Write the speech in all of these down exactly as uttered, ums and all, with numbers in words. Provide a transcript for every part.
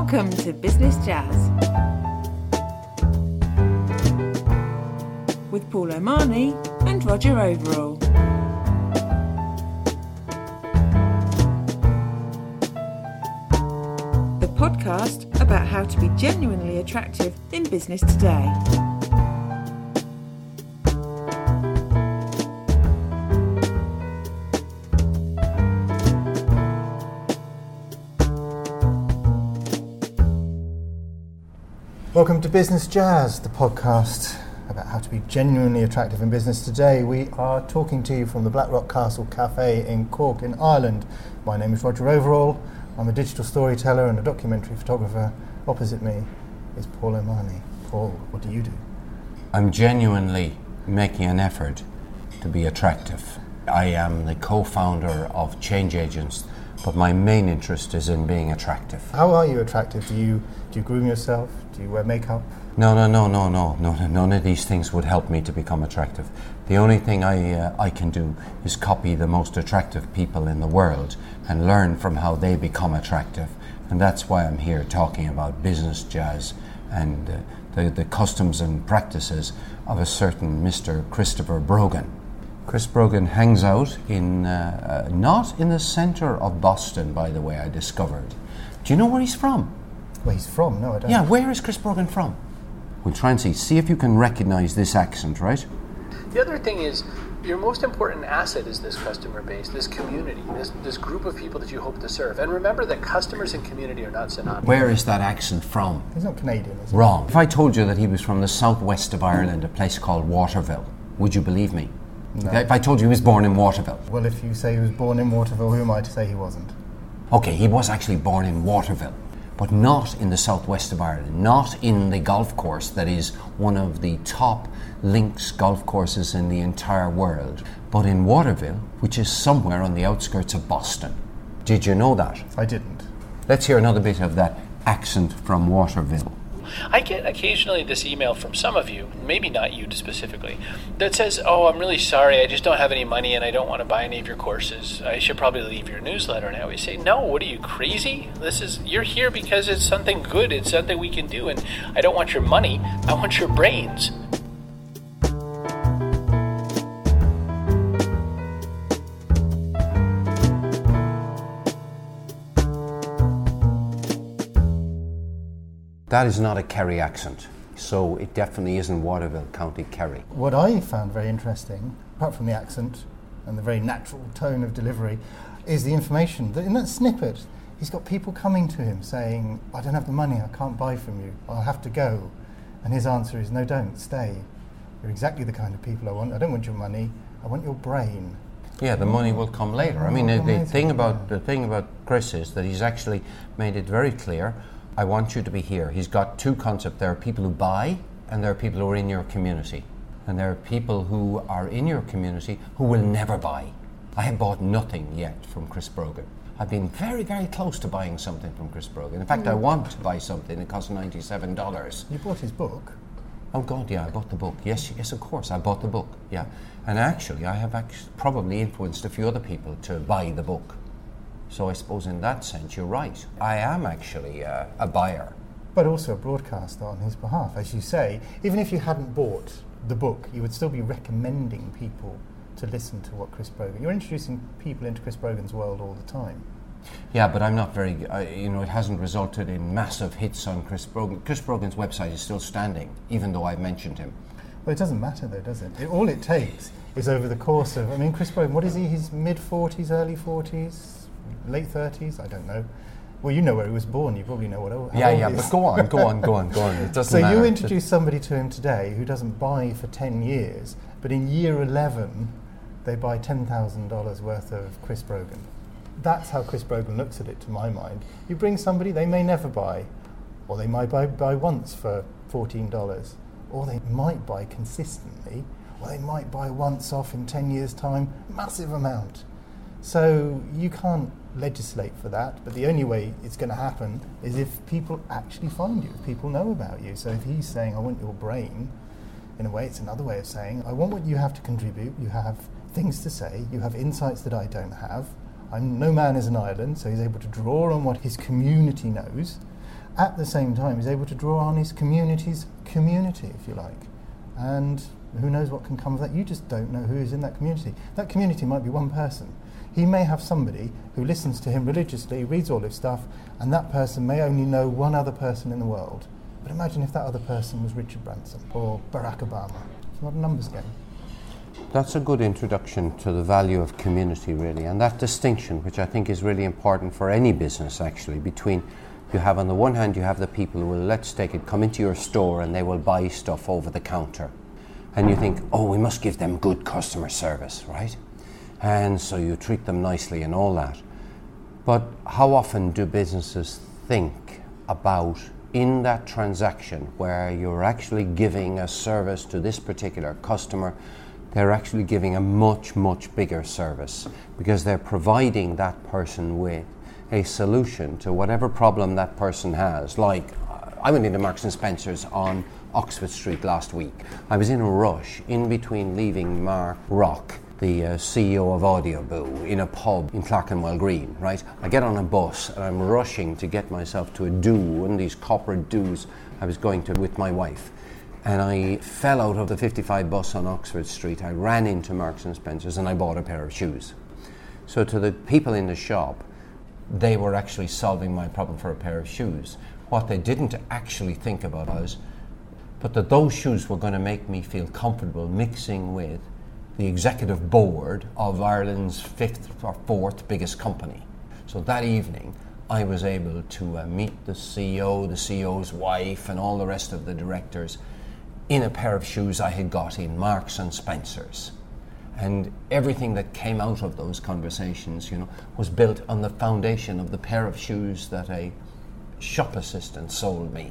Welcome to Business Jazz with Paul O'Mahony and Roger Overall. The podcast about how to be genuinely attractive in business today. Welcome to Business Jazz, the podcast about how to be genuinely attractive in business. Today we are talking to you from the Blackrock Castle Cafe in Cork in Ireland. My name is Roger Overall. I'm a digital storyteller and a documentary photographer. Opposite me is Paul O'Mahony. Paul, what do you do? I'm genuinely making an effort to be attractive. I am the co-founder of Change Agents, but my main interest is in being attractive. How are you attractive? Do you do you groom yourself? Do you wear makeup? No, no, no, no, no, no. None of these things would help me to become attractive. The only thing I uh, I can do is copy the most attractive people in the world and learn from how they become attractive. And that's why I'm here talking about business jazz and uh, the, the customs and practices of a certain Mister Christopher Brogan. Chris Brogan hangs out in, uh, uh, not in the centre of Boston, by the way, I discovered. Do you know where he's from? Where he's from? No, I don't. Yeah, where is Chris Brogan from? We'll try and see. See if you can recognise this accent, right? The other thing is, your most important asset is this customer base, this community, this, this group of people that you hope to serve. And remember that customers and community are not synonymous. Where is that accent from? He's not Canadian, is he? Wrong. If I told you that he was from the southwest of Ireland, a place called Waterville, would you believe me? No. If I told you he was born in Waterville. Well, if you say he was born in Waterville, who am I to say he wasn't? Okay, he was actually born in Waterville, but not in the southwest of Ireland, not in the golf course that is one of the top links golf courses in the entire world, but in Waterville, which is somewhere on the outskirts of Boston. Did you know that? I didn't. Let's hear another bit of that accent from Waterville. I get occasionally this email from some of you, maybe not you specifically, that says, oh, I'm really sorry, I just don't have any money and I don't want to buy any of your courses. I should probably leave your newsletter. And I always say, no, what are you, crazy? This is, you're here because it's something good, it's something we can do, and I don't want your money, I want your brains. That is not a Kerry accent, so it definitely isn't Waterville, County Kerry. What I found very interesting, apart from the accent and the very natural tone of delivery, is the information. That in that snippet, he's got people coming to him saying, I don't have the money, I can't buy from you, I'll have to go. And his answer is, no, don't, stay. You're exactly the kind of people I want. I don't want your money, I want your brain. Yeah, the money will come later. I mean, the, the thing about the thing about Chris is that he's actually made it very clear, I want you to be here. He's got two concepts. There are people who buy and there are people who are in your community. And there are people who are in your community who will never buy. I have bought nothing yet from Chris Brogan. I've been very, very close to buying something from Chris Brogan. In fact, mm. I want to buy something that costs ninety-seven dollars. You bought his book? Oh God, yeah, I bought the book. Yes, yes, of course, I bought the book, yeah. And actually, I have actually probably influenced a few other people to buy the book. So I suppose in that sense, you're right. I am actually uh, a buyer. But also a broadcaster on his behalf. As you say, even if you hadn't bought the book, you would still be recommending people to listen to what Chris Brogan... You're introducing people into Chris Brogan's world all the time. Yeah, but I'm not very... Uh, you know, it hasn't resulted in massive hits on Chris Brogan. Chris Brogan's website is still standing, even though I've mentioned him. Well, it doesn't matter though, does it? it all it takes is over the course of... I mean, Chris Brogan, what is he? His mid-forties, early forties? Late thirties, I don't know. Well, you know where he was born. You probably know what old. Yeah, yeah. But go on, go on, go on, go on. It doesn't so matter. You introduce somebody to him today who doesn't buy for ten years, but in year eleven, they buy ten thousand dollars worth of Chris Brogan. That's how Chris Brogan looks at it, to my mind. You bring somebody, they may never buy, or they might buy, buy once for fourteen dollars, or they might buy consistently, or they might buy once off in ten years' time, massive amount. So you can't legislate for that, but the only way it's going to happen is if people actually find you, if people know about you. So if he's saying, I want your brain, in a way it's another way of saying, I want what you have to contribute, you have things to say, you have insights that I don't have. I'm no man is an island, so he's able to draw on what his community knows at the same time is able to draw on his community's community, if you like. And who knows what can come of that? You just don't know who is in that community. That community might be one person. He may have somebody who listens to him religiously, reads all his stuff, and that person may only know one other person in the world. But imagine if that other person was Richard Branson or Barack Obama. It's not a numbers game. That's a good introduction to the value of community, really, and that distinction, which I think is really important for any business, actually, between you have on the one hand, you have the people who will, let's take it, come into your store and they will buy stuff over the counter. And you think, oh, we must give them good customer service, right? And so you treat them nicely and all that. But how often do businesses think about in that transaction where you're actually giving a service to this particular customer, they're actually giving a much, much bigger service because they're providing that person with a solution to whatever problem that person has. Like, I went into Marks and Spencer's on Oxford Street last week. I was in a rush in between leaving Mark Rock, the uh, C E O of Audioboo, in a pub in Clerkenwell Green, right? I get on a bus and I'm rushing to get myself to a do, one of these corporate do's I was going to with my wife. And I fell out of the fifty-five bus on Oxford Street. I ran into Marks and Spencer's and I bought a pair of shoes. So to the people in the shop, they were actually solving my problem for a pair of shoes. What they didn't actually think about was, but that those shoes were going to make me feel comfortable mixing with the executive board of Ireland's fifth or fourth biggest company. So that evening, I was able to uh, meet the C E O, the C E O's wife, and all the rest of the directors in a pair of shoes I had got in Marks and Spencer's. And everything that came out of those conversations, you know, was built on the foundation of the pair of shoes that a shop assistant sold me.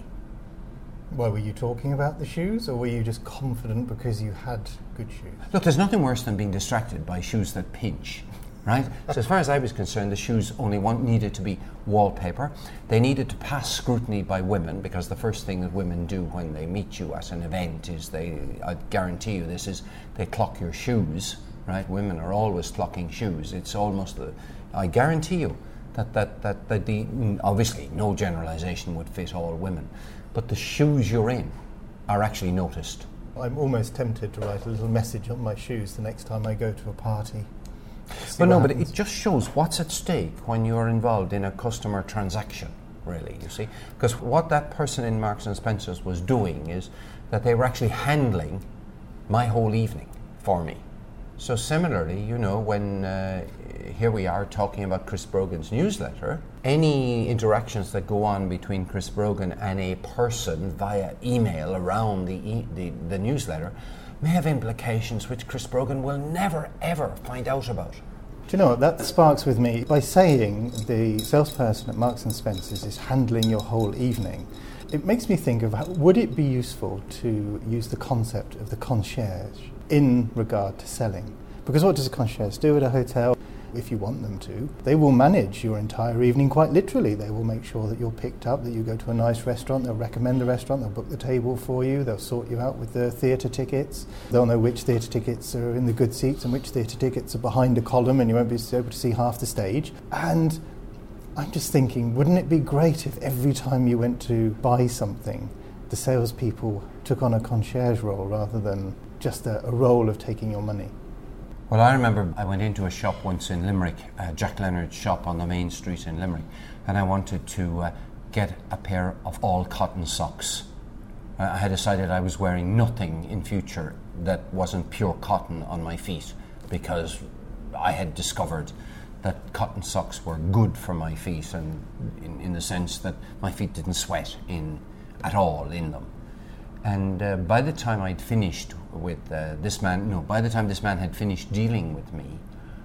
Well, were you talking about the shoes, or were you just confident because you had good shoes? Look, there's nothing worse than being distracted by shoes that pinch, right? So as far as I was concerned, the shoes only one needed to be wallpaper. They needed to pass scrutiny by women, because the first thing that women do when they meet you at an event is they, I guarantee you this, is they clock your shoes, right? Women are always clocking shoes. It's almost, the, I guarantee you that, that, that, that the, obviously no generalization would fit all women, but the shoes you're in are actually noticed. I'm almost tempted to write a little message on my shoes the next time I go to a party. But no, happens. But it just shows what's at stake when you're involved in a customer transaction, really, you see. Because what that person in Marks and Spencer's was doing is that they were actually handling my whole evening for me. So similarly, you know, when uh, here we are talking about Chris Brogan's newsletter, any interactions that go on between Chris Brogan and a person via email around the, e- the, the newsletter may have implications which Chris Brogan will never, ever find out about. Do you know what, that sparks with me. By saying the salesperson at Marks and Spencer's is handling your whole evening, it makes me think of, how, would it be useful to use the concept of the concierge in regard to selling? Because what does a concierge do at a hotel? If you want them to, they will manage your entire evening quite literally. They will make sure that you're picked up, that you go to a nice restaurant, they'll recommend the restaurant, they'll book the table for you, they'll sort you out with the theatre tickets, they'll know which theatre tickets are in the good seats and which theatre tickets are behind a column and you won't be able to see half the stage. And I'm just thinking, wouldn't it be great if every time you went to buy something, the salespeople took on a concierge role rather than just a, a role of taking your money? Well, I remember I went into a shop once in Limerick, uh, Jack Leonard's shop on the main street in Limerick, and I wanted to uh, get a pair of all cotton socks. Uh, I had decided I was wearing nothing in future that wasn't pure cotton on my feet, because I had discovered that cotton socks were good for my feet, and in, in the sense that my feet didn't sweat in at all in them. And uh, by the time I'd finished with uh, this man, no, by the time this man had finished dealing with me,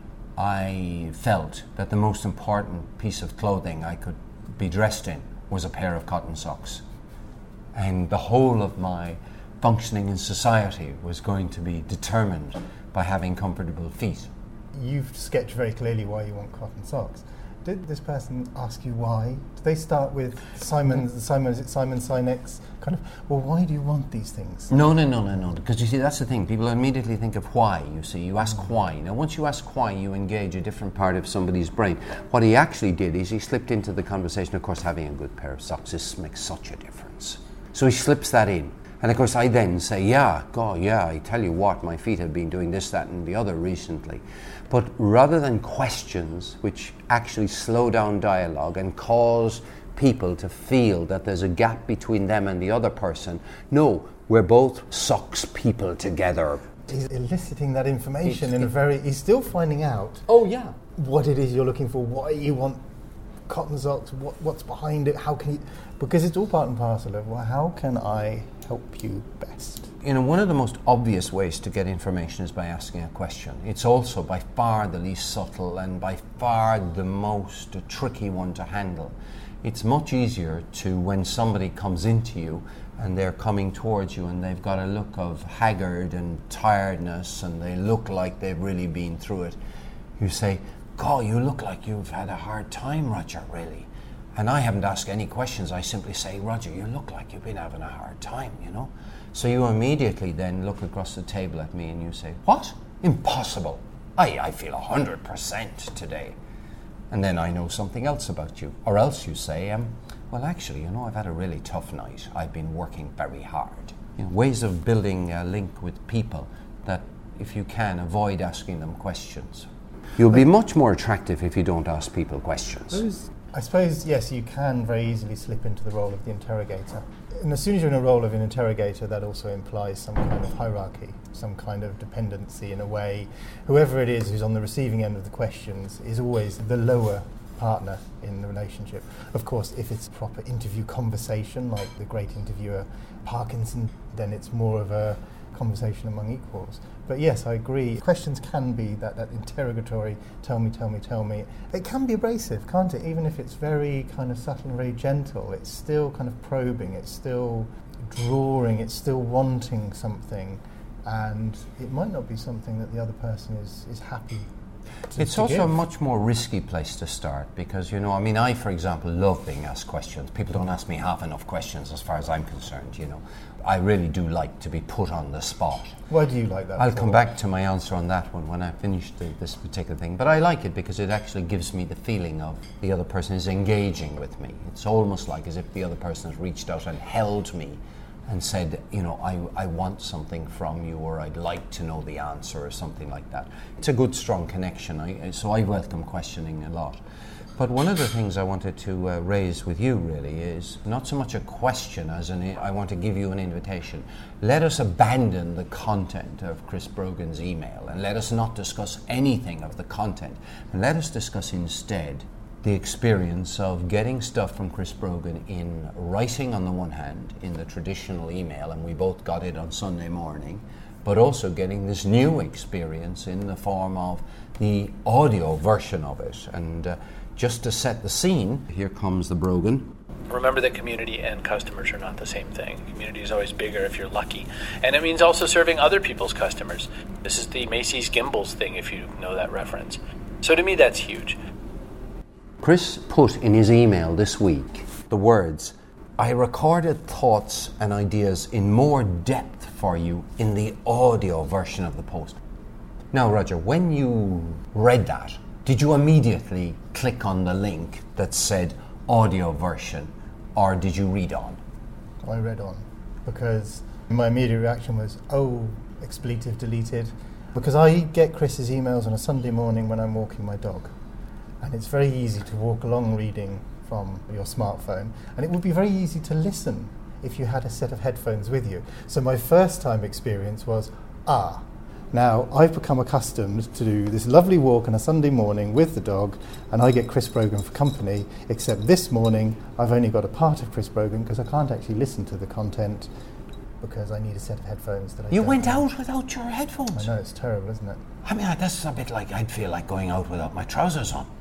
I felt that the most important piece of clothing I could be dressed in was a pair of cotton socks. And the whole of my functioning in society was going to be determined by having comfortable feet. You've sketched very clearly why you want cotton socks. Did this person ask you why? Did they start with Simon, Simon, is it Simon Sinek's kind of, well, why do you want these things? No, no, no, no, no. Because you see, that's the thing. People immediately think of why, you see. You ask why. Now, once you ask why, you engage a different part of somebody's brain. What he actually did is he slipped into the conversation. Of course, having a good pair of socks is, makes such a difference. So he slips that in. And of course I then say, yeah, God, yeah, I tell you what, my feet have been doing this, that and the other recently. But rather than questions which actually slow down dialogue and cause people to feel that there's a gap between them and the other person, no, we're both socks people together. He's eliciting that information He's, in a very, he's still finding out oh yeah, what it is you're looking for, why you want cotton socks, what, what's behind it, how can you, because it's all part and parcel of, well, how can I help you best? You know, one of the most obvious ways to get information is by asking a question. It's also by far the least subtle and by far the most uh, tricky one to handle. It's much easier to, when somebody comes into you and they're coming towards you and they've got a look of haggard and tiredness and they look like they've really been through it, you say, God, you look like you've had a hard time, Roger, really. And I haven't asked any questions. I simply say, Roger, you look like you've been having a hard time, you know. So you immediately then look across the table at me and you say, what? Impossible. I, I feel one hundred percent today. And then I know something else about you. Or else you say, um, well, actually, you know, I've had a really tough night. I've been working very hard. You know, ways of building a link with people that, if you can, avoid asking them questions. You'll be much more attractive if you don't ask people questions. Those, I suppose, yes, you can very easily slip into the role of the interrogator. And as soon as you're in a role of an interrogator, that also implies some kind of hierarchy, some kind of dependency in a way. Whoever it is who's on the receiving end of the questions is always the lower partner in the relationship. Of course, if it's a proper interview conversation, like the great interviewer Parkinson, then it's more of a conversation among equals. But yes, I agree. Questions can be that, that interrogatory, tell me, tell me, tell me. It can be abrasive, can't it? Even if it's very kind of subtle and very gentle, it's still kind of probing, it's still drawing, it's still wanting something, and it might not be something that the other person is, is happy to, It's to also give. a much more risky place to start because, you know, I mean, I, for example, love being asked questions. People don't ask me half enough questions as far as I'm concerned, you know. I really do like to be put on the spot. Why do you like that? I'll for? come back to my answer on that one when I finish the, this particular thing. But I like it because it actually gives me the feeling of the other person is engaging with me. It's almost like as if the other person has reached out and held me and said, you know, I, I want something from you, or I'd like to know the answer, or something like that. It's a good, strong connection. I, so I welcome questioning a lot. But one of the things I wanted to uh, raise with you really is not so much a question as an I want to give you an invitation. Let us abandon the content of Chris Brogan's email and let us not discuss anything of the content. And let us discuss instead the experience of getting stuff from Chris Brogan in writing on the one hand, in the traditional email, and we both got it on Sunday morning, but also getting this new experience in the form of the audio version of it. And uh, just to set the scene, here comes the Brogan. Remember that community and customers are not the same thing. Community is always bigger if you're lucky. And it means also serving other people's customers. This is the Macy's Gimbals thing, if you know that reference. So to me, that's huge. Chris put in his email this week the words, I recorded thoughts and ideas in more depth for you in the audio version of the post. Now, Roger, when you read that, did you immediately click on the link that said audio version, or did you read on? I read on, because my immediate reaction was, oh, expletive deleted, because I get Chris's emails on a Sunday morning when I'm walking my dog, and it's very easy to walk along reading from your smartphone, and it would be very easy to listen if you had a set of headphones with you. So my first time experience was, ah, now, I've become accustomed to do this lovely walk on a Sunday morning with the dog, and I get Chris Brogan for company, except this morning I've only got a part of Chris Brogan because I can't actually listen to the content because I need a set of headphones that I You don't went have. out without your headphones? I know, it's terrible, isn't it? I mean, that's a bit like I'd feel like going out without my trousers on.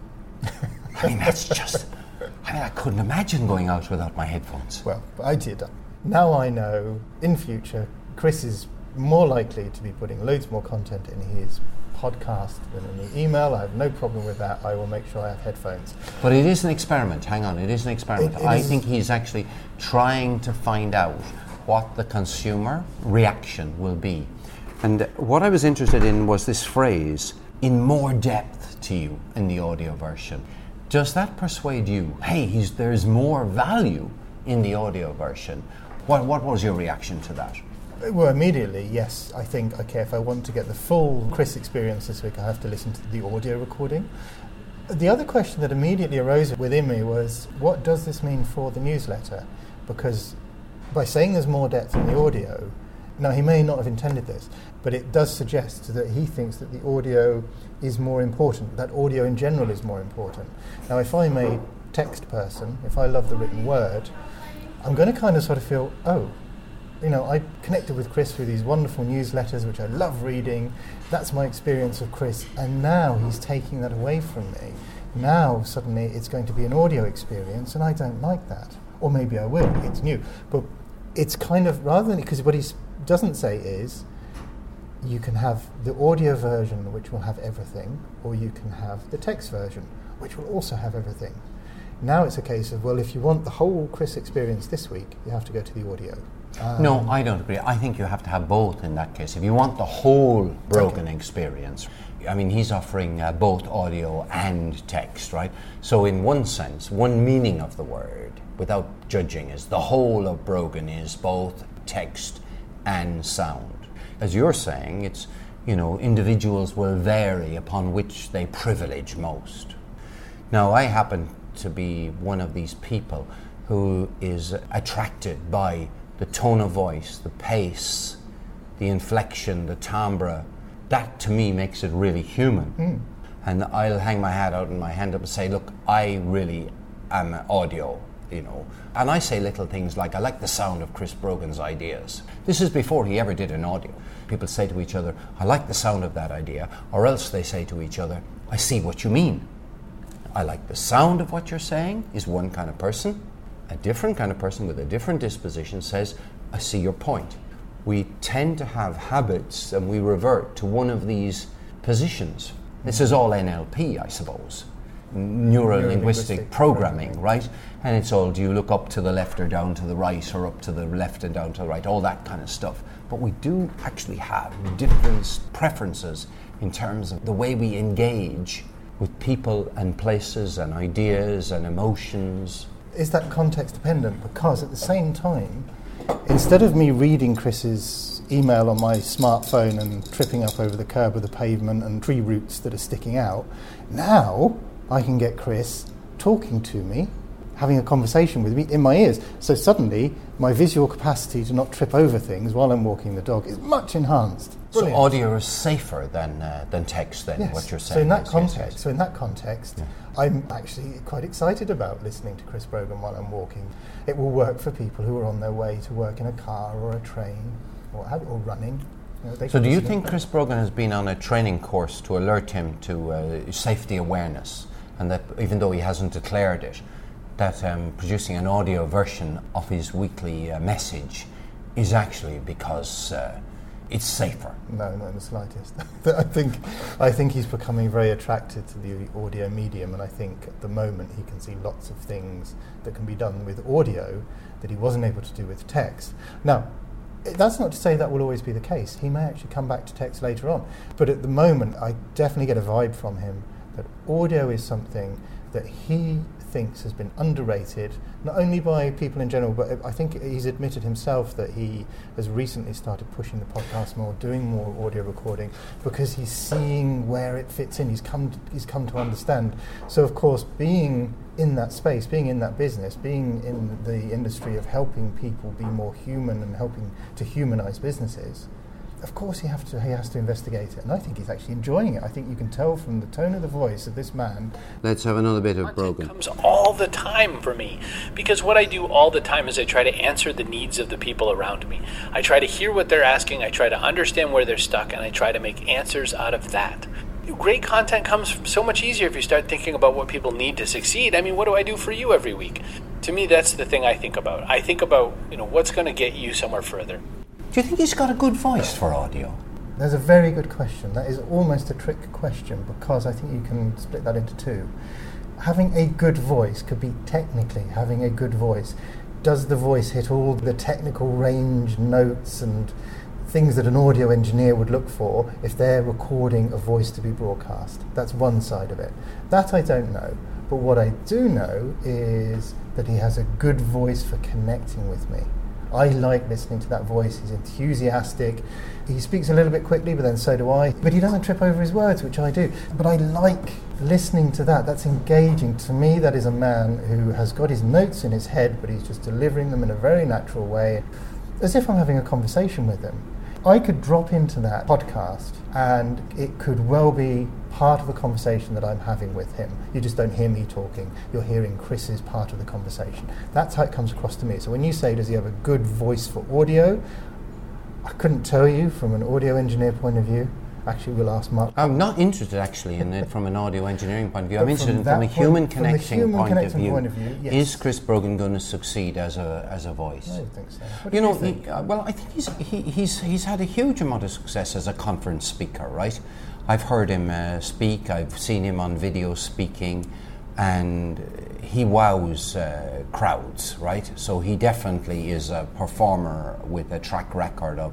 I mean, that's just... I mean, I couldn't imagine going out without my headphones. Well, but I did. Now I know, in future, Chris is more likely to be putting loads more content in his podcast than in the email. I have no problem with that. I will make sure I have headphones. But it is an experiment. Hang on, it is an experiment. It- it I is- think he's actually trying to find out what the consumer reaction will be. And what I was interested in was this phrase, in more depth to you in the audio version. Does that persuade you, hey, he's, there's more value in the audio version? What, what was your reaction to that? Well, immediately, yes. I think, okay, if I want to get the full Chris experience this week, I have to listen to the audio recording. The other question that immediately arose within me was, what does this mean for the newsletter? Because by saying there's more depth in the audio, now he may not have intended this, but it does suggest that he thinks that the audio is more important, that audio in general is more important. Now, if I'm a text person, if I love the written word, I'm going to kind of sort of feel, oh, you know, I connected with Chris through these wonderful newsletters, which I love reading. That's my experience of Chris. And now he's taking that away from me. Now, suddenly, it's going to be an audio experience, and I don't like that. Or maybe I will. It's new. But it's kind of, rather than, because what he doesn't say is, you can have the audio version, which will have everything, or you can have the text version, which will also have everything. Now it's a case of, well, if you want the whole Chris experience this week, you have to go to the audio. Um, No, I don't agree. I think you have to have both in that case. If you want the whole Brogan Okay. experience, I mean, he's offering uh, both audio and text, right? So in one sense, one meaning of the word, without judging, is the whole of Brogan is both text and sound. As you're saying, it's, you know, individuals will vary upon which they privilege most. Now, I happen to be one of these people who is attracted by the tone of voice, the pace, the inflection, the timbre. That to me makes it really human. Mm. And I'll hang my hat out and my hand up and say, look, I really am audio, you know. And I say little things like, I like the sound of Chris Brogan's ideas. This is before he ever did an audio. People say to each other, I like the sound of that idea, or else they say to each other, I see what you mean. I like the sound of what you're saying is one kind of person. A different kind of person with a different disposition says, I see your point. We tend to have habits and we revert to one of these positions. This is all N L P, I suppose. Neuro-linguistic programming, right? And it's all, do you look up to the left or down to the right, or up to the left and down to the right, all that kind of stuff. But we do actually have different preferences in terms of the way we engage with people and places and ideas and emotions. Is that context dependent? Because at the same time, instead of me reading Chris's email on my smartphone and tripping up over the curb of the pavement and tree roots that are sticking out, now I can get Chris talking to me, having a conversation with me in my ears. So suddenly, my visual capacity to not trip over things while I'm walking the dog is much enhanced. Brilliant. So audio is safer than uh, than text, then, Yes. what you're saying. So in that is, context, yes, yes. so in that context, Yeah. I'm actually quite excited about listening to Chris Brogan while I'm walking. It will work for people who are on their way to work in a car or a train or have, or running. You know, they So can do you listen think to- Chris Brogan has been on a training course to alert him to uh, safety awareness, and that even though he hasn't declared it, that um, producing an audio version of his weekly uh, message is actually because uh, it's safer? No, not in the slightest. I think, I think he's becoming very attracted to the audio medium, and I think at the moment he can see lots of things that can be done with audio that he wasn't able to do with text. Now, it- that's not to say that will always be the case. He may actually come back to text later on. But at the moment, I definitely get a vibe from him that audio is something that he thinks has been underrated, not only by people in general, but I think he's admitted himself that he has recently started pushing the podcast more, doing more audio recording, because he's seeing where it fits in. He's come to, he's come to understand. So of course, being in that space, being in that business, being in the industry of helping people be more human and helping to humanize businesses, of course he have to he has to investigate it, and I think he's actually enjoying it. I think you can tell from the tone of the voice of this man. Let's have another bit of Content Brogan. comes all the time for me, because what I do all the time is I try to answer the needs of the people around me. I try to hear what they're asking, I try to understand where they're stuck, and I try to make answers out of that. Great content comes so much easier if you start thinking about what people need to succeed. I mean, what do I do for you every week? To me, that's the thing I think about. I think about, you know, what's going to get you somewhere further. Do you think he's got a good voice for audio? There's a very good question. That is almost a trick question, because I think you can split that into two. Having a good voice could be technically having a good voice. Does the voice hit all the technical range notes and things that an audio engineer would look for if they're recording a voice to be broadcast? That's one side of it. That I don't know. But what I do know is that he has a good voice for connecting with me. I like listening to that voice. He's enthusiastic. He speaks a little bit quickly, but then so do I. But he doesn't trip over his words, which I do. But I like listening to that. That's engaging. To me, that is a man who has got his notes in his head, but he's just delivering them in a very natural way, as if I'm having a conversation with him. I could drop into that podcast and it could well be part of the conversation that I'm having with him. You just don't hear me talking. You're hearing Chris's part of the conversation. That's how it comes across to me. So when you say, does he have a good voice for audio? I couldn't tell you from an audio engineer point of view. Actually, we'll ask Mark. I'm not interested actually in it from an audio engineering point of view. I'm But interested in from from a that human point- from the connecting human point, connecting of view. point of view, yes. Is Chris Brogan going to succeed as a as a voice? I don't think so. What You do know, think? he, uh, well, I think he's he, he's he's had a huge amount of success as a conference speaker, right? I've heard him uh, speak. I've seen him on video speaking, and he wows uh, crowds, right? So he definitely is a performer with a track record of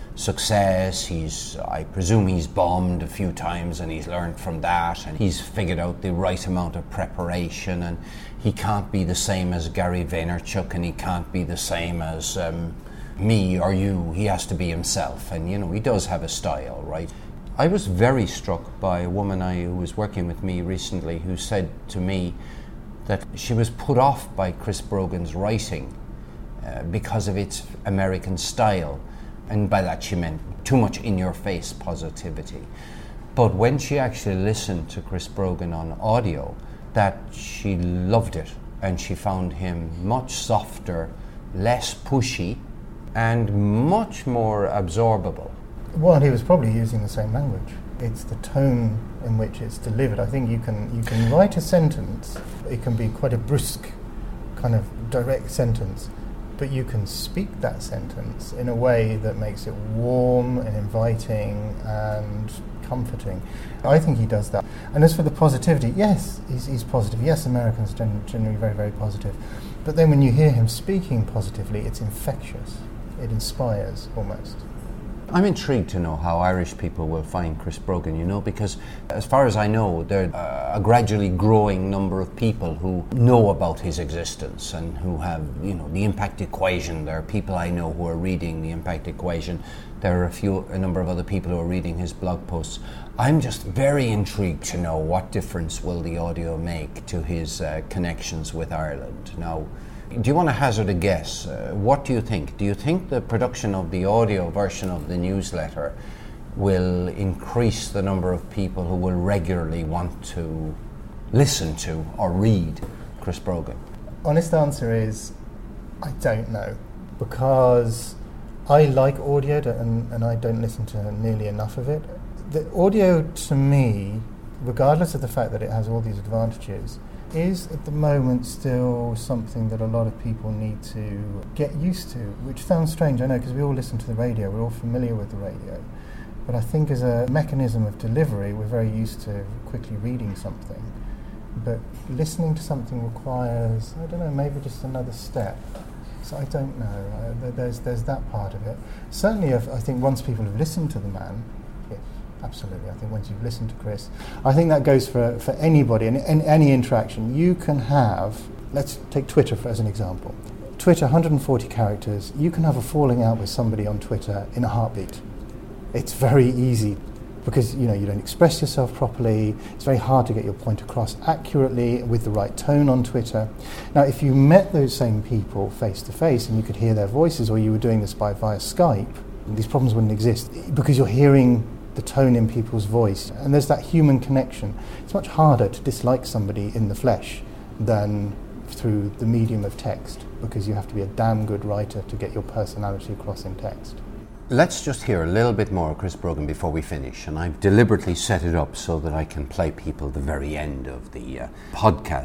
success. He's, I presume he's bombed a few times and he's learned from that, and he's figured out the right amount of preparation, and he can't be the same as Gary Vaynerchuk, and he can't be the same as um, me or you. He has to be himself, and you know, he does have a style, right? I was very struck by a woman I, who was working with me recently, who said to me that she was put off by Chris Brogan's writing uh, because of its American style. And by that she meant too much in-your-face positivity. But when she actually listened to Chris Brogan on audio, that she loved it, and she found him much softer, less pushy, and much more absorbable. Well, he was probably using the same language. It's the tone in which it's delivered. I think you can you can write a sentence. It can be quite a brusque, kind of direct sentence, but you can speak that sentence in a way that makes it warm and inviting and comforting. I think he does that. And as for the positivity, yes, he's, he's positive. Yes, Americans are generally very, very positive. But then when you hear him speaking positively, it's infectious. It inspires almost. I'm intrigued to know how Irish people will find Chris Brogan, you know, because as far as I know, there are a gradually growing number of people who know about his existence and who have, you know, the Impact Equation. There are people I know who are reading the Impact Equation. There are a few, a number of other people who are reading his blog posts. I'm just very intrigued to know what difference will the audio make to his uh, connections with Ireland. Now, do you want to hazard a guess? Uh, what do you think? Do you think the production of the audio version of the newsletter will increase the number of people who will regularly want to listen to or read Chris Brogan? Honest answer is, I don't know, because I like audio and, and I don't listen to nearly enough of it. The audio, to me, regardless of the fact that it has all these advantages, is at the moment still something that a lot of people need to get used to, which sounds strange, I know, because we all listen to the radio, we're all familiar with the radio. But I think as a mechanism of delivery, we're very used to quickly reading something. But listening to something requires, I don't know, maybe just another step. So I don't know. Uh, there's there's that part of it. Certainly, if, I think once people have listened to the man, yes, absolutely. I think once you've listened to Chris, I think that goes for for anybody and, and any interaction. You can have, let's take Twitter for, as an example. Twitter, one hundred forty characters. You can have a falling out with somebody on Twitter in a heartbeat. It's very easy. Because you know you don't express yourself properly, it's very hard to get your point across accurately with the right tone on Twitter. Now, if you met those same people face to face and you could hear their voices, or you were doing this by via Skype, these problems wouldn't exist because you're hearing the tone in people's voice, and there's that human connection. It's much harder to dislike somebody in the flesh than through the medium of text, because you have to be a damn good writer to get your personality across in text. Let's just hear a little bit more of Chris Brogan before we finish, and I've deliberately set it up so that I can play people the very end of the uh, podcast.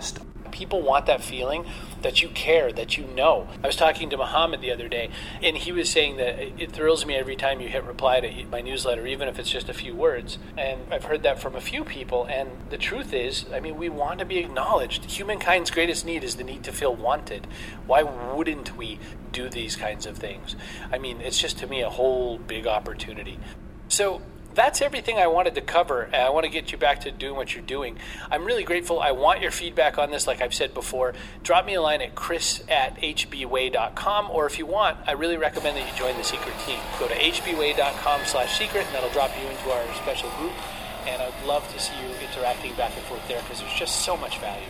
People want that feeling that you care, that you know. I was talking to Muhammad the other day, and he was saying that it thrills me every time you hit reply to my newsletter, even if it's just a few words. And I've heard that from a few people, and the truth is, I mean, we want to be acknowledged. Humankind's greatest need is the need to feel wanted. Why wouldn't we do these kinds of things? I mean, it's just, to me, a whole big opportunity. So that's everything I wanted to cover, and I want to get you back to doing what you're doing. I'm really grateful. I want your feedback on this, like I've said before. Drop me a line at chris at h b way dot com, or if you want, I really recommend that you join the secret team. Go to h b way dot com slash secret, and that'll drop you into our special group, and I'd love to see you interacting back and forth there, because there's just so much value.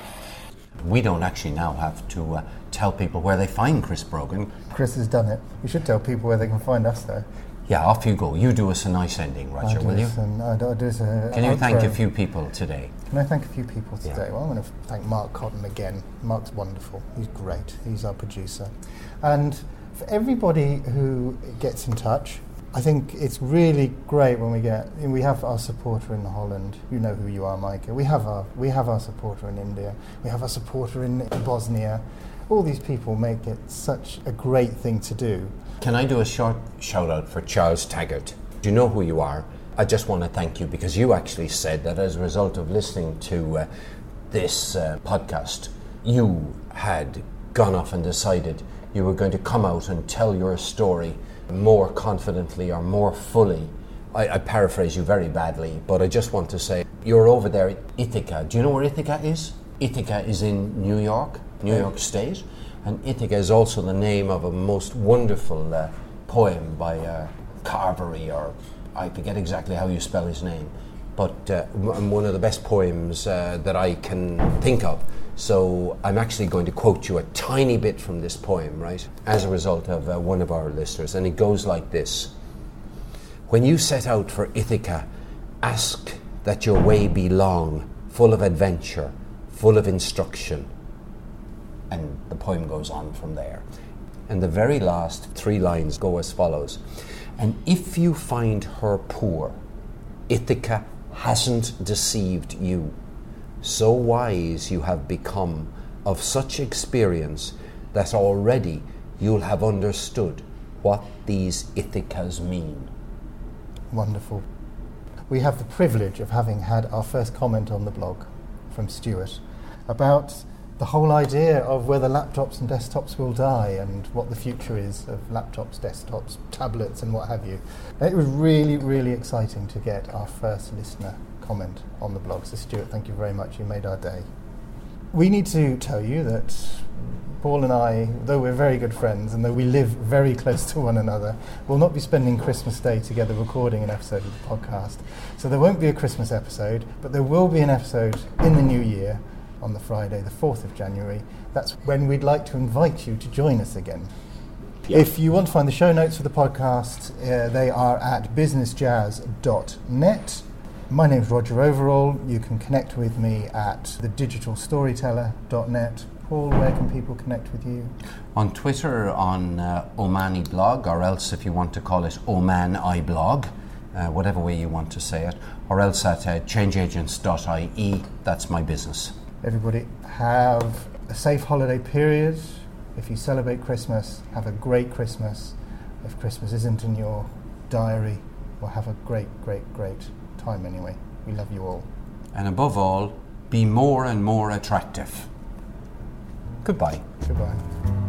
We don't actually now have to uh, tell people where they find Chris Brogan. Chris has done it. We should tell people where they can find us, though. Yeah, off you go. You do us a nice ending, Roger, will you? An, I'll do us a, Can you outro. thank a few people today? Can I thank a few people today? Yeah. Well, I'm going to thank Mark Cotton again. Mark's wonderful. He's great. He's our producer. And for everybody who gets in touch, I think it's really great when we get, we have our supporter in Holland. You know who you are, Micah. We have our, we have our supporter in India. We have our supporter in Bosnia. All these people make it such a great thing to do. Can I do a short shout out for Charles Taggart? Do you know who you are? I just want to thank you, because you actually said that as a result of listening to uh, this uh, podcast, you had gone off and decided you were going to come out and tell your story more confidently or more fully. I, I paraphrase you very badly, but I just want to say you're over there at Ithaca. Do you know where Ithaca is? Ithaca is in New York, New York State. And Ithaca is also the name of a most wonderful uh, poem by uh, Carvery, or I forget exactly how you spell his name, but uh, w- one of the best poems uh, that I can think of. So I'm actually going to quote you a tiny bit from this poem, right, as a result of uh, one of our listeners, and it goes like this. When you set out for Ithaca, ask that your way be long, full of adventure, full of instruction. And the poem goes on from there. And the very last three lines go as follows. And if you find her poor, Ithaca hasn't deceived you. So wise you have become, of such experience, that already you'll have understood what these Ithacas mean. Wonderful. We have the privilege of having had our first comment on the blog from Stuart about the whole idea of whether laptops and desktops will die and what the future is of laptops, desktops, tablets and what have you. It was really, really exciting to get our first listener comment on the blog. So Stuart, thank you very much. You made our day. We need to tell you that Paul and I, though we're very good friends and though we live very close to one another, will not be spending Christmas Day together recording an episode of the podcast. So there won't be a Christmas episode, but there will be an episode in the new year on the Friday, the fourth of January. That's when we'd like to invite you to join us again. Yeah. If you want to find the show notes for the podcast, uh, they are at business jazz dot net. My name's Roger Overall. You can connect with me at the digital storyteller dot net. Paul, where can people connect with you? On Twitter, on uh, Omani Blog, or else if you want to call it Oman iBlog, uh, whatever way you want to say it, or else at uh, change agents dot I E. That's my business. Everybody have a safe holiday period. If you celebrate Christmas, have a great Christmas. If Christmas isn't in your diary, well, have a great, great, great time anyway. We love you all. And above all, be more and more attractive. Goodbye. Goodbye.